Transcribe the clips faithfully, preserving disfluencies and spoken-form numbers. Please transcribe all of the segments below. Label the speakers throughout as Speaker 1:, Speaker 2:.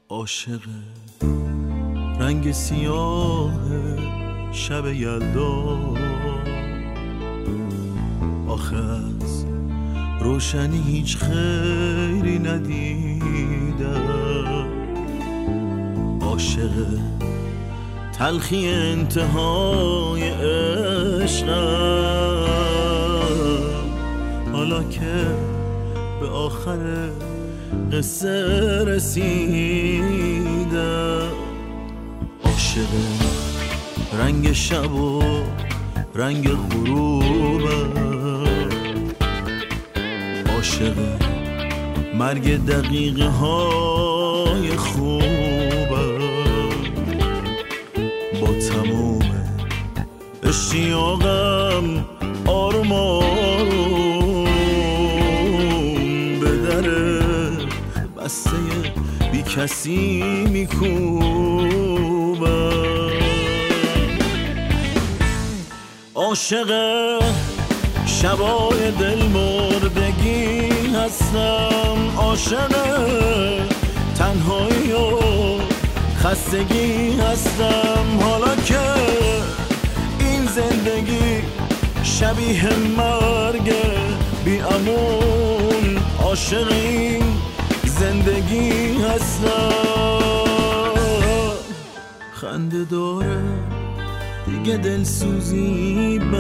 Speaker 1: عاشق رنگ سیاه شب یلدا، آخه از روشنی هیچ خیری ندیدم. عاشق تلخی انتهای عشقم، حالا که به آخر قصه رسیدم. عاشق رنگ شب و رنگ غروبم، عاشق مرگ دقیقه های خوبم. با تموم اشتیاقم آروم آروم به در بسته بی کسی میکوبم. عاشق شبای دل مردگی هستم، عاشق تنهایی و خستگی هستم. حالا که این زندگی شبیه مرگ بی امون، عاشق این زندگی هستم. خنده داره دیگه دلسوزی به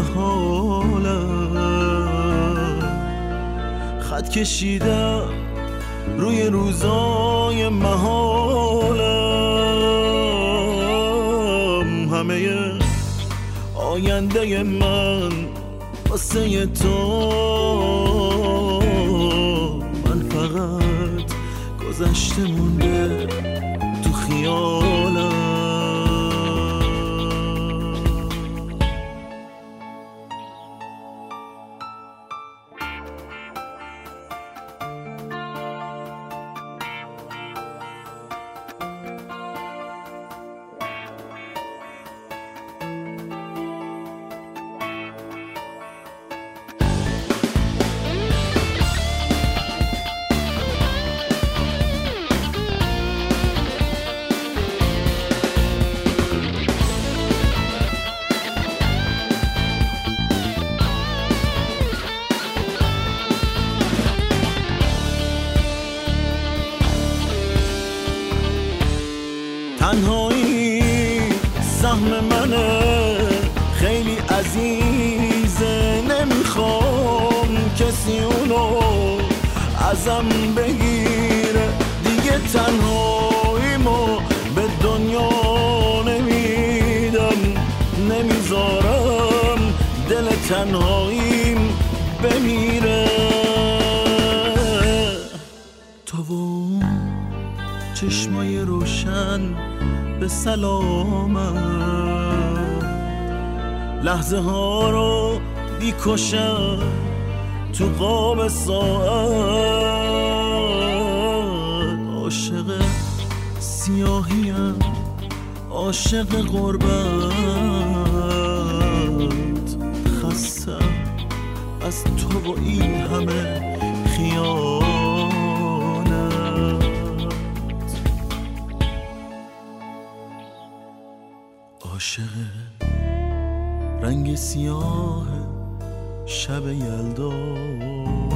Speaker 1: حالم، خط کشیدم روی روزای محالم. همه آینده من واسه تو، من فقط گذشته مونده تو خیالم. تنهایی سهم منه خیلی عزیزه، نمیخوام کسی اونو ازم بگیره. دیگه تنهاییمو به دنیا نمیدم، نمیذارم دل تنهاییم بمیره. تو و اون چشمای روشن به سلامم، لحظه ها رو بیکشم تو قاب ساعت. عاشق سیاهیم، عاشق غربت، خستم از تو و این همه خیال. عاشق رنگ سیاه شب یلدا،